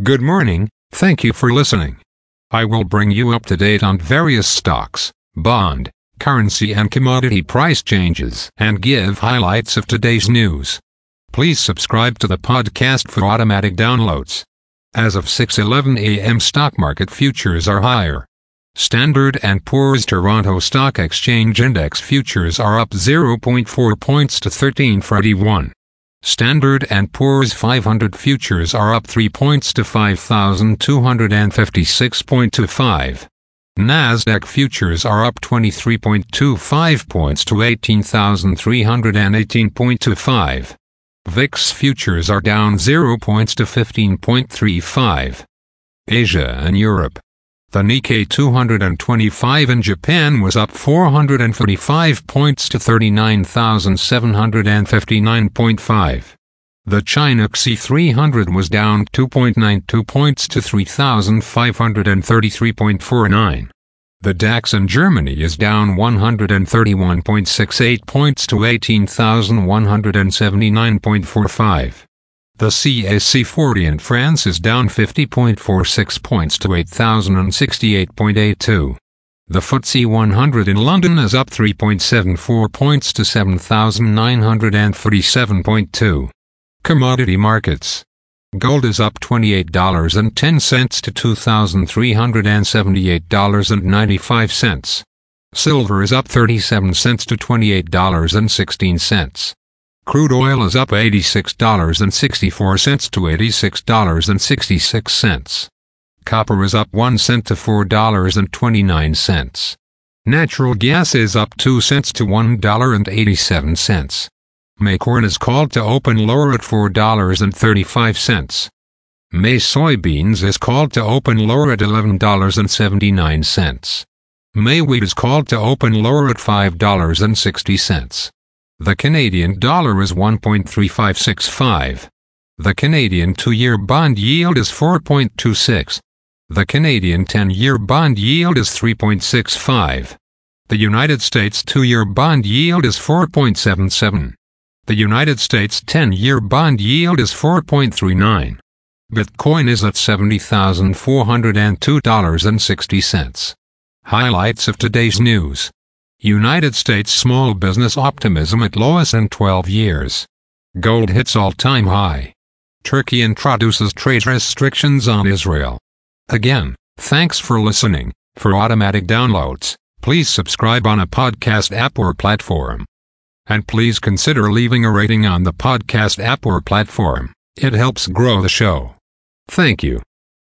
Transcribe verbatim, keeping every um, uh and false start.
Good morning, thank you for listening. I will bring you up to date on various stocks, bond, currency and commodity price changes and give highlights of today's news. Please subscribe to the podcast for automatic downloads. As of six eleven a m stock market futures are higher. Standard and Poor's Toronto Stock Exchange Index futures are up zero point four points to thirteen forty-one. Standard and Poor's five hundred futures are up three points to five thousand two hundred fifty-six point two five. Nasdaq futures are up twenty-three point two five points to eighteen thousand three hundred eighteen point two five. V I X futures are down zero points to fifteen point three five. Asia and Europe. The Nikkei two twenty-five in Japan was up four hundred forty-five points to thirty-nine thousand seven hundred fifty-nine point five. The China C S I three hundred was down two point nine two points to three thousand five hundred thirty-three point four nine. The DAX in Germany is down one hundred thirty-one point six eight points to eighteen thousand one hundred seventy-nine point four five. The C A C forty in France is down fifty point four six points to eight thousand sixty-eight point eight two. The F T S E one hundred in London is up three point seven four points to seven thousand nine hundred thirty-seven point two. Commodity markets. Gold is up twenty-eight dollars and ten cents to two thousand three hundred seventy-eight dollars and ninety-five cents. Silver is up thirty-seven cents to twenty-eight dollars and sixteen cents. Crude oil is up eighty-six dollars and sixty-four cents to eighty-six dollars and sixty-six cents. Copper is up one cent to four dollars and twenty-nine cents. Natural gas is up two cents to one dollar and eighty-seven cents. May corn is called to open lower at four dollars and thirty-five cents. May soybeans is called to open lower at eleven dollars and seventy-nine cents. May wheat is called to open lower at five dollars and sixty cents. The Canadian dollar is one point three five six five. The Canadian two-year bond yield is four point two six. The Canadian ten-year bond yield is three point six five. The United States two-year bond yield is four point seven seven. The United States ten-year bond yield is four point three nine. Bitcoin is at seventy thousand four hundred two dollars and sixty cents. Highlights of today's news. United States small business optimism at lowest in twelve years. Gold hits all-time high. Turkey introduces trade restrictions on Israel. Again, thanks for listening. For automatic downloads, please subscribe on a podcast app or platform. And please consider leaving a rating on the podcast app or platform. It helps grow the show. Thank you.